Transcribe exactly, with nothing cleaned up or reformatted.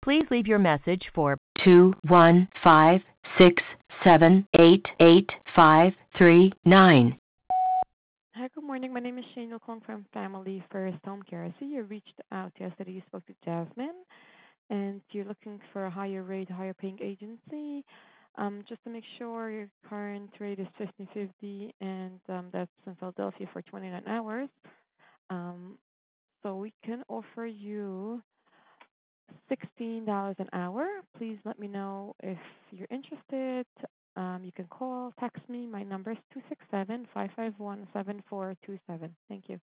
Please leave your message for two one five six seven eight eight five three nine. Hi, good morning. My name is Shane O'Connor from Family First Home Care. I see you reached out yesterday. You spoke to Jasmine, and you're looking for a higher rate, higher paying agency. Um, just to make sure your current rate is fifteen fifty, and um, that's in Philadelphia for twenty-nine hours. Um, so we can offer you sixteen dollars an hour. Please let me know if you're interested. Um, you can call, text me. My number is two six seven, five five one, seven four two seven. Thank you.